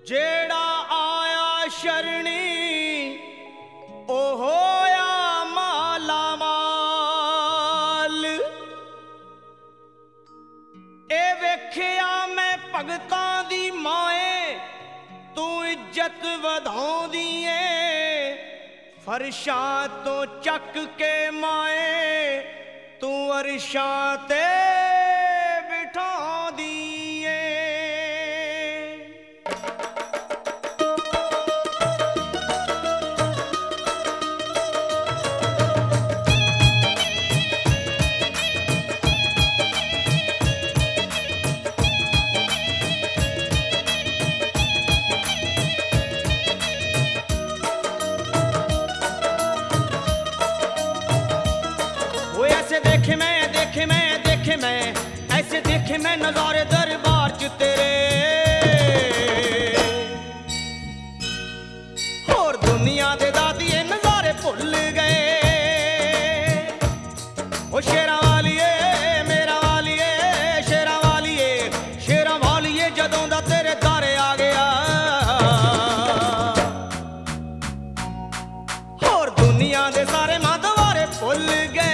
ਜਿਹੜਾ ਆਇਆ ਸ਼ਰਣੀ ਉਹ ਹੋਇਆ ਮਾਲਾ ਮਾਲ। ਇਹ ਵੇਖਿਆ ਮੈਂ ਭਗਤਾਂ ਦੀ ਮਾਏ, ਤੂੰ ਇੱਜ਼ਤ ਵਧਾਉਂਦੀ ਏ। ਫਰਸ਼ਾਂ ਤੋਂ ਚੱਕ ਕੇ ਮਾਏ ਤੂੰ ਅਰਸ਼ਾਂ ਤੇ ਬਿਠਾਉਂਦੀ ਏ। देखे मैं ऐसे देखे मैं नजारे दरबार च तेरे। और दुनिया दे दादिए नजारे भुल गए। ओ शेरा वालिए मेरा वालिए शेरा वालिए जदों दा तेरे दारे आ गया। और दुनिया दे सारे मां दवारे भुल गए।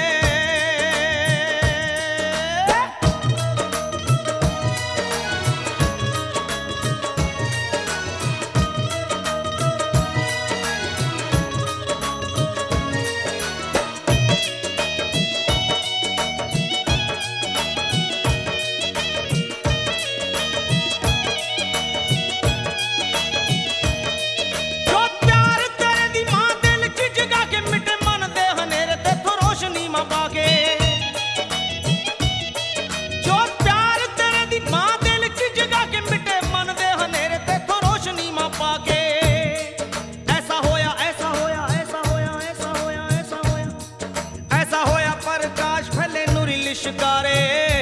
शिकारे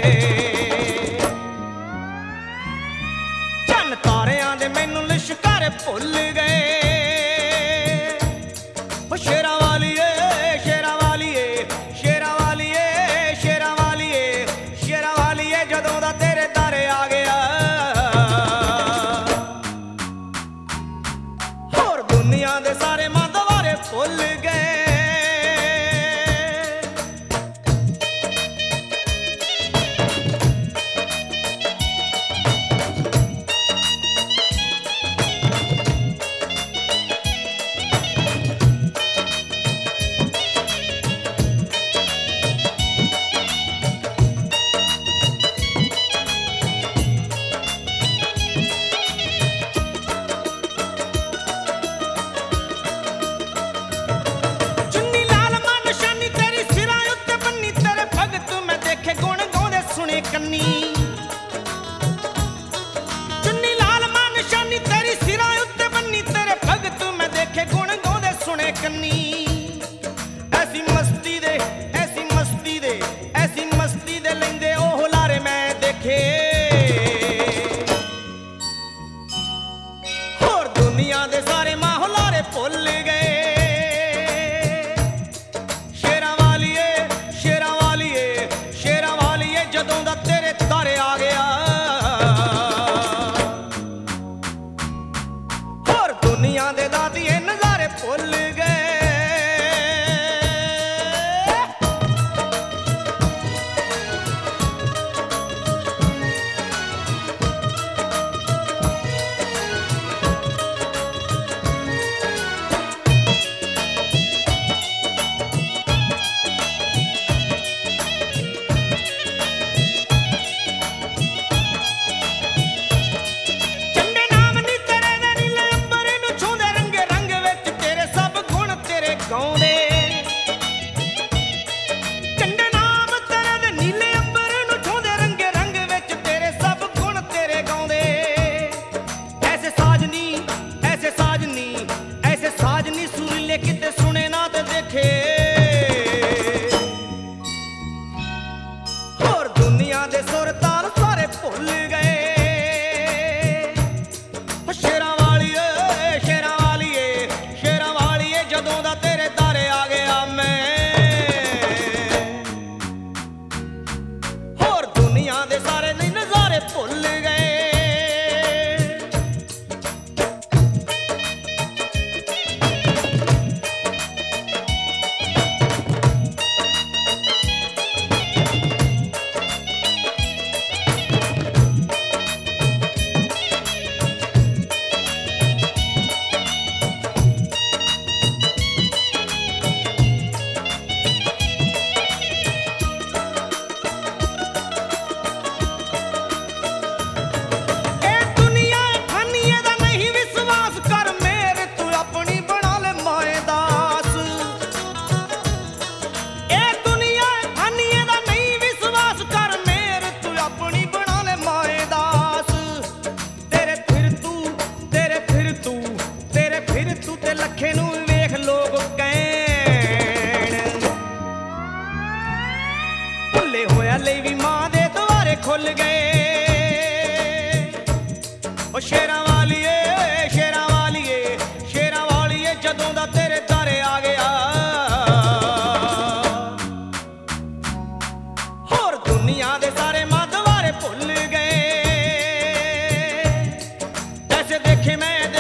चन तारियां दे मैनू लिशकारे भुल गए। शेरा वालिए शेरा वालिए शेरा वालिए शेरा वालिए शेरा वालिए जदों दा तेरे दारे आ गया। और दुनिया दे सारे मां दवारे भुल गए। चुन्नी लाल मान निशानी तेरी सिरां उत्ते बन्नी तेरे भगत मैं देखे गुण गाउंदे सुने कन्नी। ऐसी मस्ती दे ऐसी मस्ती दे ऐसी मस्ती दे लैंदे ओ हुलारे मैं देखे। और दुनिया दे सारे मां हुलारे भुल गए। शेरा वालिए शेरा वालिए शेरा वालिए जदों दा तेरे दारे आ गया। और दुनिया दे दादिए नजारे भुल गए। चंडे नाम नी तेरे दे नीले अंबर नू छूंदे रंगे ਭੁੱਲ ਗਏ। ਉਹ ਸ਼ੇਰਾਂ ਵਾਲੀਏ, ਸ਼ੇਰਾਂ ਵਾਲੀਏ, ਸ਼ੇਰਾਂ ਵਾਲੀਏ, ਜਦੋਂ ਦਾ ਤੇਰੇ ਦਰ ਆ ਗਿਆ। ਹੋਰ ਦੁਨੀਆ ਦੇ ਸਾਰੇ ਮੱਧ ਵਾਰੇ ਭੁੱਲ ਗਏ। ਜੈਸੇ ਦੇਖੇ ਮੈਂ